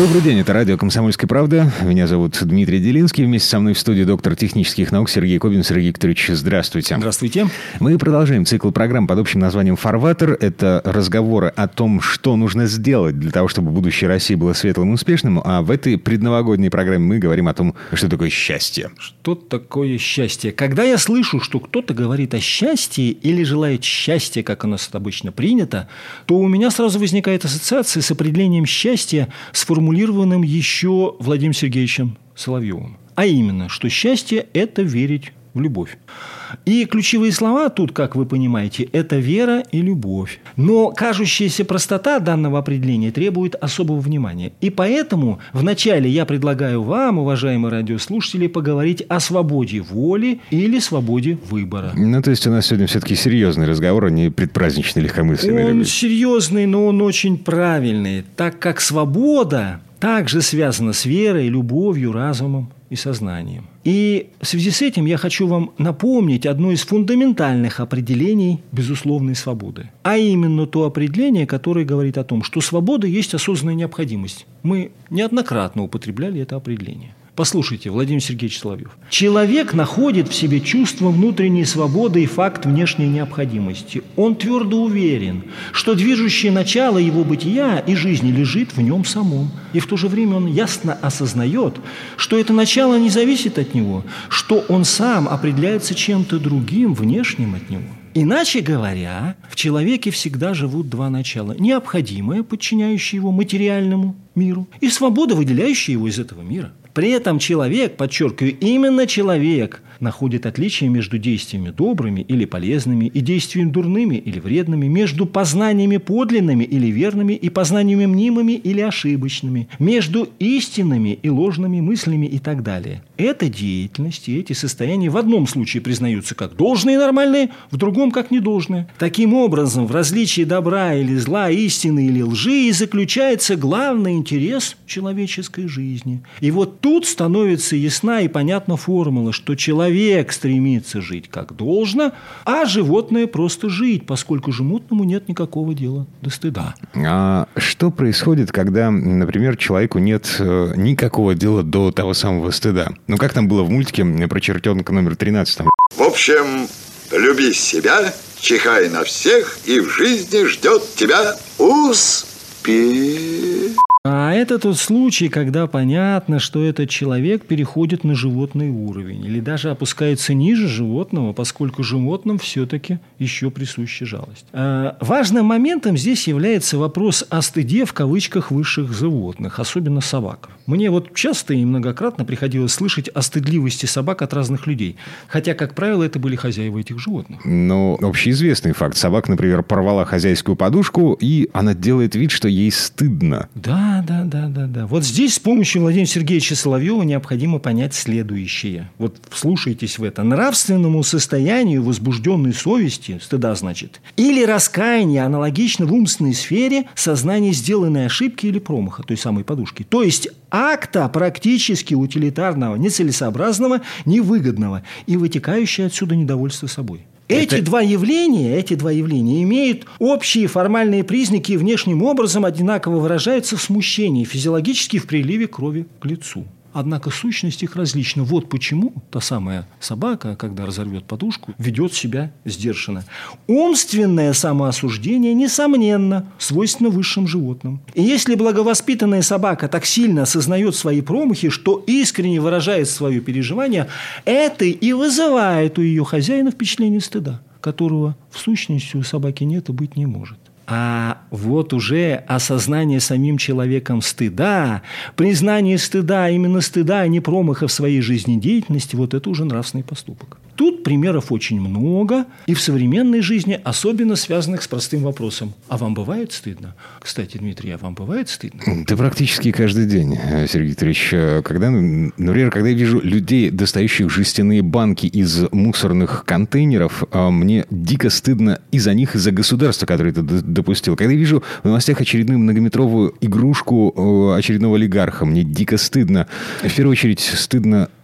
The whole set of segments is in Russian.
Добрый день, это радио «Комсомольская правда». Меня зовут Дмитрий Делинский. Вместе со мной в студии доктор технических наук Сергей Кобин. Сергей Викторович, здравствуйте. Здравствуйте. Мы продолжаем цикл программ под общим названием «Фарватер». Это разговоры о том, что нужно сделать для того, чтобы будущее России было светлым и успешным. А в этой предновогодней программе мы говорим о том, что такое счастье. Что такое счастье? Когда я слышу, что кто-то говорит о счастье или желает счастья, как у нас это обычно принято, то у меня сразу возникает ассоциация с определением счастья, сформулированным еще Владимиром Сергеевичем Соловьевым. А именно, что счастье – это верить в любовь. И ключевые слова тут, как вы понимаете, это вера и любовь. Но кажущаяся простота данного определения требует особого внимания. И поэтому вначале я предлагаю вам, уважаемые радиослушатели, поговорить о свободе воли или свободе выбора. Ну, то есть у нас сегодня все-таки серьезный разговор, а не предпраздничный легкомысленный. Он серьезный, но он очень правильный, так как свобода также связана с верой, любовью, разумом и сознанием. И в связи с этим я хочу вам напомнить одно из фундаментальных определений безусловной свободы. А именно то определение, которое говорит о том, что свобода есть осознанная необходимость. Мы неоднократно употребляли это определение. Послушайте, Владимир Сергеевич Соловьев. Человек находит в себе чувство внутренней свободы и факт внешней необходимости. Он твердо уверен, что движущее начало его бытия и жизни лежит в нем самом. И в то же время он ясно осознает, что это начало не зависит от него, что он сам определяется чем-то другим, внешним от него. Иначе говоря, в человеке всегда живут два начала. Необходимое, подчиняющее его материальному миру, и свобода, выделяющая его из этого мира. При этом человек, подчеркиваю, именно человек находит отличие между действиями добрыми или полезными и действиями дурными или вредными, между познаниями подлинными или верными и познаниями мнимыми или ошибочными, между истинными и ложными мыслями и так далее. Эта деятельность и эти состояния в одном случае признаются как должные и нормальные, в другом как недолжные. Таким образом, в различии добра или зла, истины или лжи и заключается главный интерес человеческой жизни. И вот тут становится ясна и понятна формула, что человек стремится жить как должно, а животное просто жить, поскольку животному нет никакого дела до стыда. А что происходит, когда, например, человеку нет никакого дела до того самого стыда? Ну, как там было в мультике про чертенка номер 13? Там... В общем, люби себя, чихай на всех, и в жизни ждет тебя успех. А это тот случай, когда понятно, что этот человек переходит на животный уровень или даже опускается ниже животного, поскольку животным все-таки еще присуща жалость. Важным моментом здесь является вопрос о стыде в кавычках высших животных, особенно собак. Мне вот часто и многократно приходилось слышать о стыдливости собак от разных людей, хотя, как правило, это были хозяева этих животных. Но общеизвестный факт. Собака, например, порвала хозяйскую подушку, и она делает вид, что ей стыдно. Да. Вот здесь с помощью Владимира Сергеевича Соловьева необходимо понять следующее. Вот вслушайтесь в это. Нравственному состоянию возбужденной совести, стыда значит, или раскаяния аналогично в умственной сфере сознания сделанной ошибки или промаха той самой подушки. То есть акта практически утилитарного, нецелесообразного, невыгодного и вытекающее отсюда недовольство собой. Эти два явления имеют общие формальные признаки и внешним образом одинаково выражаются в смущении, физиологически в приливе крови к лицу. Однако сущность их различна. Вот почему та самая собака, когда разорвет подушку, ведет себя сдержанно. Умственное самоосуждение, несомненно, свойственно высшим животным. И если благовоспитанная собака так сильно осознает свои промахи, что искренне выражает свое переживание, это и вызывает у ее хозяина впечатление стыда, которого в сущности у собаки нет и быть не может. А вот уже осознание самим человеком стыда, признание стыда, именно стыда, а не промаха в своей жизнедеятельности, вот это уже нравственный поступок. Тут примеров очень много, и в современной жизни особенно связанных с простым вопросом. А вам бывает стыдно? Кстати, Дмитрий, а вам бывает стыдно? Да практически каждый день, Сергей Викторович. Например, когда я вижу людей, достающих жестяные банки из мусорных контейнеров, мне дико стыдно и за них, и за государство, которое это допустило. Когда я вижу в новостях очередную многометровую игрушку очередного олигарха, мне дико стыдно. В первую очередь стыдно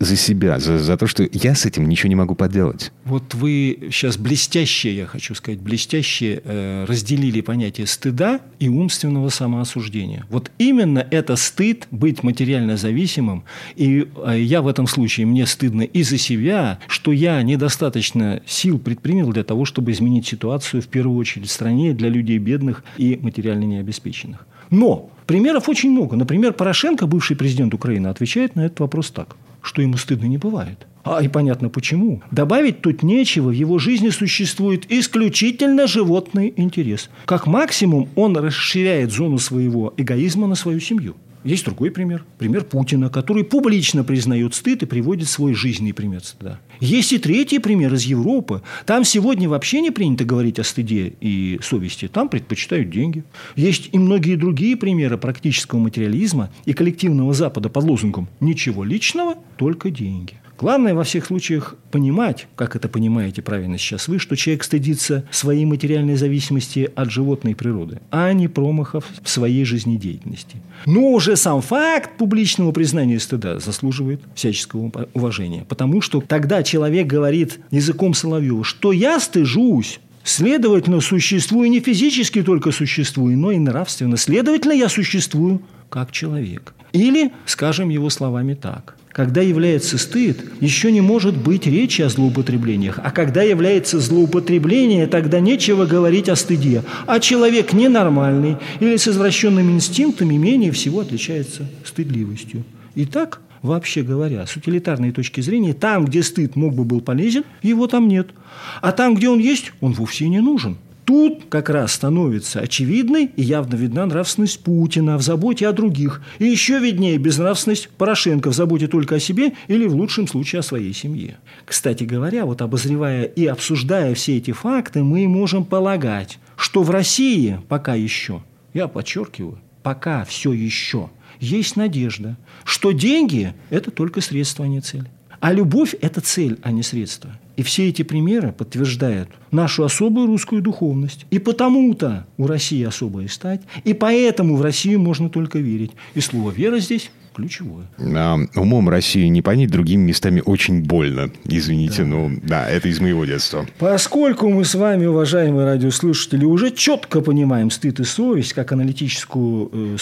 за себя, за то, что я с этим ничего не могу поделать. Вот вы сейчас блестяще, я хочу сказать, блестяще разделили понятие стыда и умственного самоосуждения. Вот именно это стыд быть материально зависимым. И я в этом случае, мне стыдно и за себя, что я недостаточно сил предпринял для того, чтобы изменить ситуацию в первую очередь в стране для людей бедных и материально необеспеченных. Но примеров очень много. Например, Порошенко, бывший президент Украины, отвечает на этот вопрос так, что ему стыдно не бывает. И понятно почему. Добавить тут нечего, в его жизни существует исключительно животный интерес. Как максимум он расширяет зону своего эгоизма на свою семью. Есть другой пример. Пример Путина, который публично признает стыд и приводит свой жизненный пример стыда. Есть и третий пример из Европы. Там сегодня вообще не принято говорить о стыде и совести. Там предпочитают деньги. Есть и многие другие примеры практического материализма и коллективного Запада под лозунгом «ничего личного, только деньги». Главное во всех случаях понимать, как это понимаете правильно сейчас вы, что человек стыдится своей материальной зависимости от животной природы, а не промахов в своей жизнедеятельности. Но уже сам факт публичного признания стыда заслуживает всяческого уважения. Потому что тогда человек говорит языком Соловьева, что я стыжусь, следовательно, существую не физически только существую, но и нравственно. Следовательно, я существую как человек. Или, скажем его словами так. Когда является стыд, еще не может быть речи о злоупотреблениях. А когда является злоупотребление, тогда нечего говорить о стыде. А человек ненормальный или с извращенными инстинктами менее всего отличается стыдливостью. Итак, вообще говоря, с утилитарной точки зрения, там, где стыд мог бы был полезен, его там нет. А там, где он есть, он вовсе не нужен. Тут как раз становится очевидной и явно видна нравственность Путина в заботе о других. И еще виднее безнравственность Порошенко в заботе только о себе или, в лучшем случае, о своей семье. Кстати говоря, вот обозревая и обсуждая все эти факты, мы можем полагать, что в России пока еще, я подчеркиваю, пока все еще есть надежда, что деньги – это только средство, а не цель. А любовь – это цель, а не средство. И все эти примеры подтверждают нашу особую русскую духовность. И потому-то у России особая стать, и поэтому в Россию можно только верить. И слово «вера» здесь ключевое. Умом России не понять, другими местами очень больно. Извините, это из моего детства. Поскольку мы с вами, уважаемые радиослушатели, уже четко понимаем стыд и совесть как аналитическую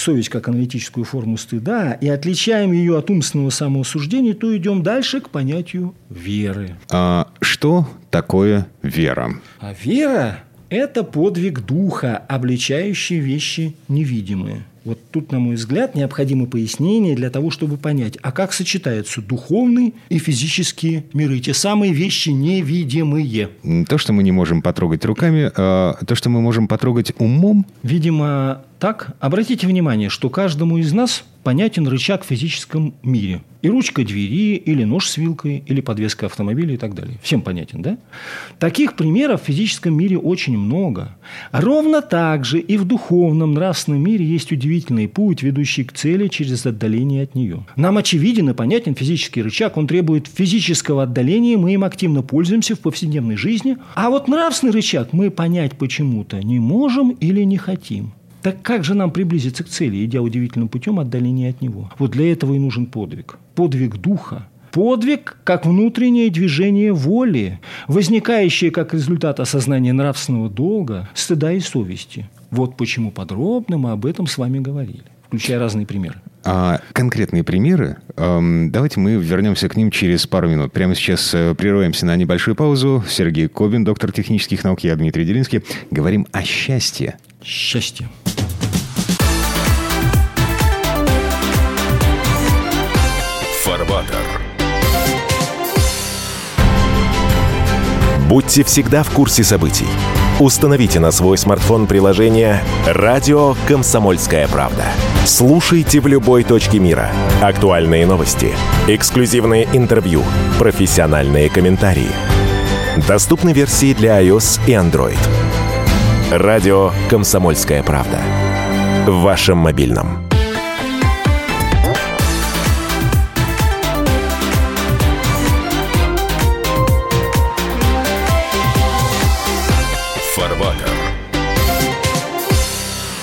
форму стыда и отличаем ее от умственного самоосуждения, то идем дальше к понятию веры. Что такое вера? А вера – это подвиг духа, обличающий вещи невидимые. Вот тут, на мой взгляд, необходимо пояснение для того, чтобы понять, а как сочетаются духовные и физические миры, те самые вещи невидимые. То, что мы не можем потрогать руками, то, что мы можем потрогать умом? Видимо, так. Обратите внимание, что каждому из нас понятен рычаг в физическом мире. И ручка двери, или нож с вилкой, или подвеска автомобиля и так далее. Всем понятен, да? Таких примеров в физическом мире очень много. Ровно так же и в духовном, нравственном мире есть удивительный путь, ведущий к цели через отдаление от нее. Нам очевиден и понятен физический рычаг, он требует физического отдаления, мы им активно пользуемся в повседневной жизни. А вот нравственный рычаг мы понять почему-то не можем или не хотим. Так как же нам приблизиться к цели, идя удивительным путем отдаления от него? Вот для этого и нужен подвиг. Подвиг духа. Подвиг как внутреннее движение воли, возникающее как результат осознания нравственного долга, стыда и совести. Вот почему подробно мы об этом с вами говорили, включая разные примеры. А конкретные примеры, давайте мы вернемся к ним через пару минут. Прямо сейчас прерываемся на небольшую паузу. Сергей Кобин, доктор технических наук, я Дмитрий Делинский. Говорим о счастье. Счастье. Фарватер. Будьте всегда в курсе событий. Установите на свой смартфон приложение «Радио Комсомольская правда». Слушайте в любой точке мира. Актуальные новости, эксклюзивные интервью, профессиональные комментарии. Доступны версии для iOS и Android. «Радио Комсомольская правда». В вашем мобильном.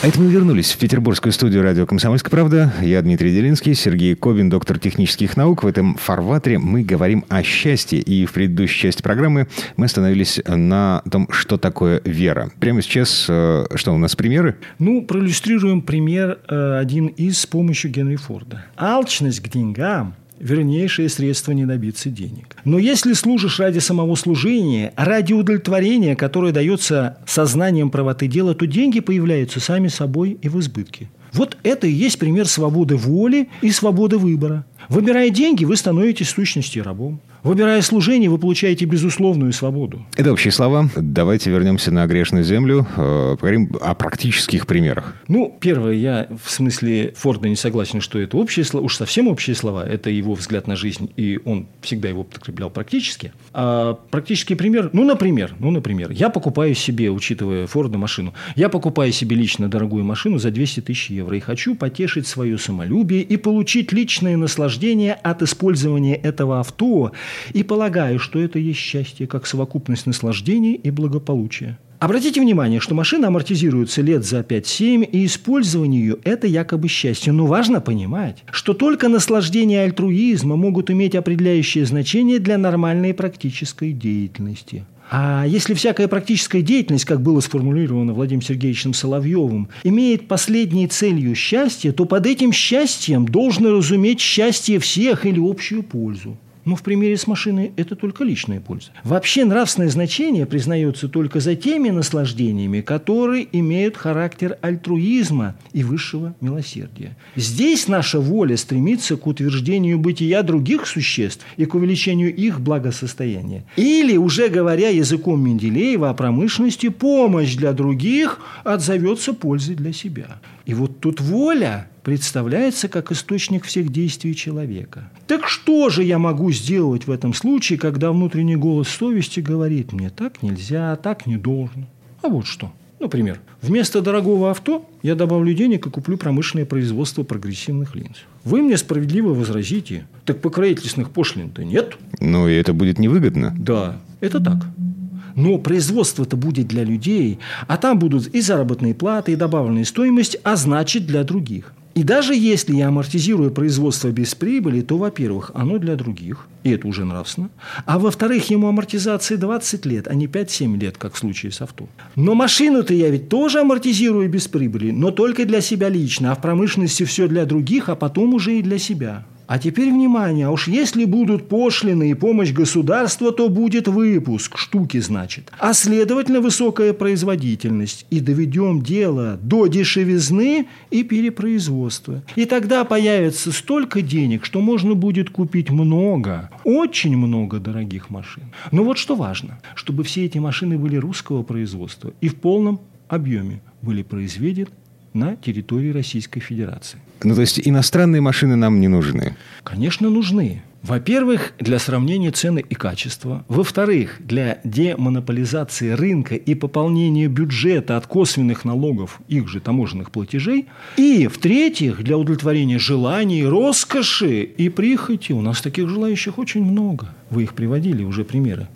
А это мы вернулись в петербургскую студию радио «Комсомольская правда». Я Дмитрий Делинский, Сергей Кобин, доктор технических наук. В этом фарватере мы говорим о счастье. И в предыдущей части программы мы остановились на том, что такое вера. Прямо сейчас, что у нас, примеры? Проиллюстрируем пример один с помощью Генри Форда. Алчность к деньгам – вернейшее средство не добиться денег. Но если служишь ради самого служения, ради удовлетворения, которое дается сознанием правоты дела, то деньги появляются сами собой и в избытке. Вот это и есть пример свободы воли и свободы выбора. Выбирая деньги, вы становитесь в сущности рабом. Выбирая служение, вы получаете безусловную свободу. Это общие слова. Давайте вернемся на грешную землю. Поговорим о практических примерах. Первое, я в смысле Форда не согласен, что это общие слова, уж совсем общие слова. Это его взгляд на жизнь, и он всегда его подкреплял практически. А практический пример, например, я покупаю себе, учитывая Форда, машину, я покупаю себе лично дорогую машину за 200 тысяч евро и хочу потешить свое самолюбие и получить личное наслаждение от использования этого авто. И полагаю, что это есть счастье, как совокупность наслаждений и благополучия. Обратите внимание, что машина амортизируется лет за 5-7, и использование ее – это якобы счастье. Но важно понимать, что только наслаждение альтруизма могут иметь определяющее значение для нормальной практической деятельности. А если всякая практическая деятельность, как было сформулировано Владимиром Сергеевичем Соловьевым, имеет последней целью счастье, то под этим счастьем должно разуметь счастье всех или общую пользу. Но в примере с машиной это только личная польза. Вообще нравственное значение признается только за теми наслаждениями, которые имеют характер альтруизма и высшего милосердия. Здесь наша воля стремится к утверждению бытия других существ и к увеличению их благосостояния. Или, уже говоря языком Менделеева о промышленности, помощь для других отзовется пользой для себя. И вот тут воля представляется как источник всех действий человека. Так что же я могу сделать в этом случае, когда внутренний голос совести говорит мне: так нельзя, так не должно? А вот что. Например, вместо дорогого авто я добавлю денег и куплю промышленное производство прогрессивных линз. Вы мне справедливо возразите: так покровительственных пошлин-то нет. И это будет невыгодно. Да, это так. Но производство-то будет для людей, а там будут и заработные платы, и добавленная стоимость, а значит для других. И даже если я амортизирую производство без прибыли, то, во-первых, оно для других, и это уже нравственно, а во-вторых, ему амортизации 20 лет, а не 5-7 лет, как в случае с авто. Но машину-то я ведь тоже амортизирую без прибыли, но только для себя лично, а в промышленности все для других, а потом уже и для себя. А теперь внимание, а уж если будут пошлины и помощь государства, то будет выпуск, штуки значит, а следовательно высокая производительность. И доведем дело до дешевизны и перепроизводства. И тогда появится столько денег, что можно будет купить много, очень много дорогих машин. Но вот что важно, чтобы все эти машины были русского производства и в полном объеме были произведены на территории Российской Федерации. То есть иностранные машины нам не нужны? Конечно, нужны. Во-первых, для сравнения цены и качества. Во-вторых, для демонополизации рынка и пополнения бюджета от косвенных налогов, их же таможенных платежей. И, в-третьих, для удовлетворения желаний, роскоши и прихоти. У нас таких желающих очень много. Вы их приводили, уже примеры.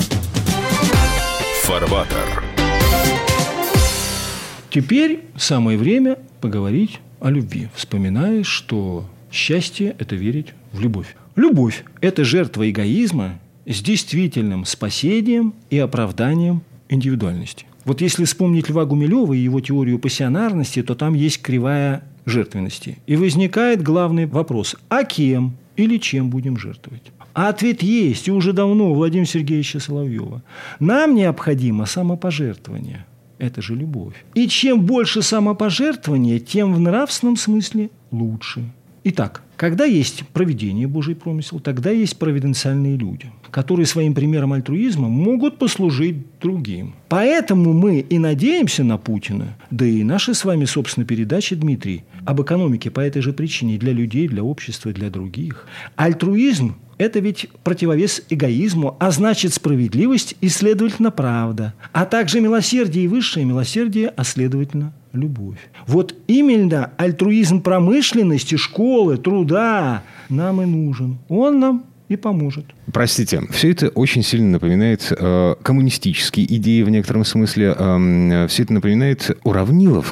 Фарватер. Теперь самое время поговорить о любви, вспоминая, что счастье – это верить в любовь. Любовь – это жертва эгоизма с действительным спасением и оправданием индивидуальности. Вот если вспомнить Льва Гумилева и его теорию пассионарности, то там есть кривая жертвенности. И возникает главный вопрос – а кем или чем будем жертвовать? А ответ есть, и уже давно, у Владимира Сергеевича Соловьева. Нам необходимо самопожертвование. Это же любовь. И чем больше самопожертвования, тем в нравственном смысле лучше. Итак, когда есть провидение, Божий промысел, тогда есть провиденциальные люди, которые своим примером альтруизма могут послужить другим. Поэтому мы и надеемся на Путина, да и наши с вами, собственно, передачи, Дмитрий, об экономике по этой же причине для людей, для общества, для других. Альтруизм – это ведь противовес эгоизму, а значит справедливость и, следовательно, правда. А также милосердие и высшее милосердие, а следовательно, любовь. Вот именно альтруизм промышленности, школы, труда нам и нужен. Он нам и поможет. Простите, все это очень сильно напоминает коммунистические идеи в некотором смысле. Все это напоминает уравниловку.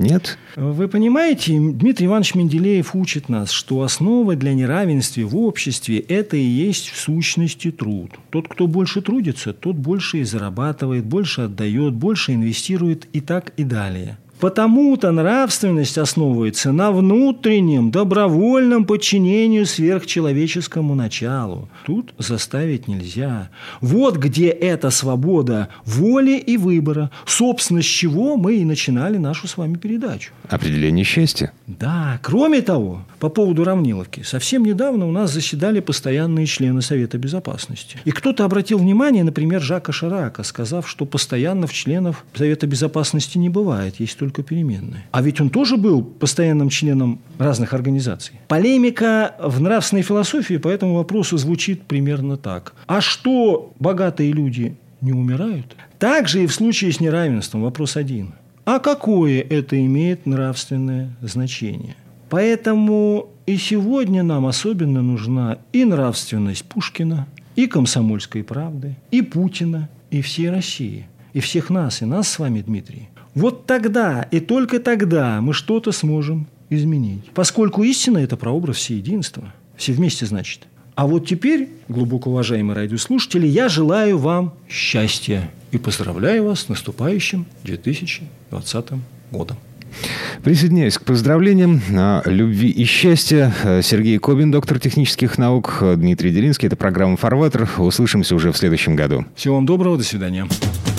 Нет? Вы понимаете, Дмитрий Иванович Менделеев учит нас, что основа для неравенства в обществе – это и есть в сущности труд. Тот, кто больше трудится, тот больше и зарабатывает, больше отдает, больше инвестирует и так и далее. Потому-то нравственность основывается на внутреннем, добровольном подчинению сверхчеловеческому началу. Тут заставить нельзя. Вот где эта свобода воли и выбора, собственно, с чего мы и начинали нашу с вами передачу. Определение счастья. Да, кроме того, по поводу Равниловки, совсем недавно у нас заседали постоянные члены Совета Безопасности. И кто-то обратил внимание, например, Жака Ширака, сказав, что постоянных членов Совета Безопасности не бывает, есть только переменные. А ведь он тоже был постоянным членом разных организаций. Полемика в нравственной философии по этому вопросу звучит примерно так. А что, богатые люди не умирают? Также и в случае с неравенством вопрос один. А какое это имеет нравственное значение? Поэтому и сегодня нам особенно нужна и нравственность Пушкина, и «Комсомольской правды», и Путина, и всей России, и всех нас, и нас с вами, Дмитрий. Вот тогда и только тогда мы что-то сможем изменить. Поскольку истина – это прообраз всеединства. Все вместе, значит. А вот теперь, глубоко уважаемые радиослушатели, я желаю вам счастья и поздравляю вас с наступающим 2020 годом. Присоединяюсь к поздравлениям о любви и счастье. Сергей Кобин, доктор технических наук, Дмитрий Делинский. Это программа «Фарватер». Услышимся уже в следующем году. Всего вам доброго. До свидания.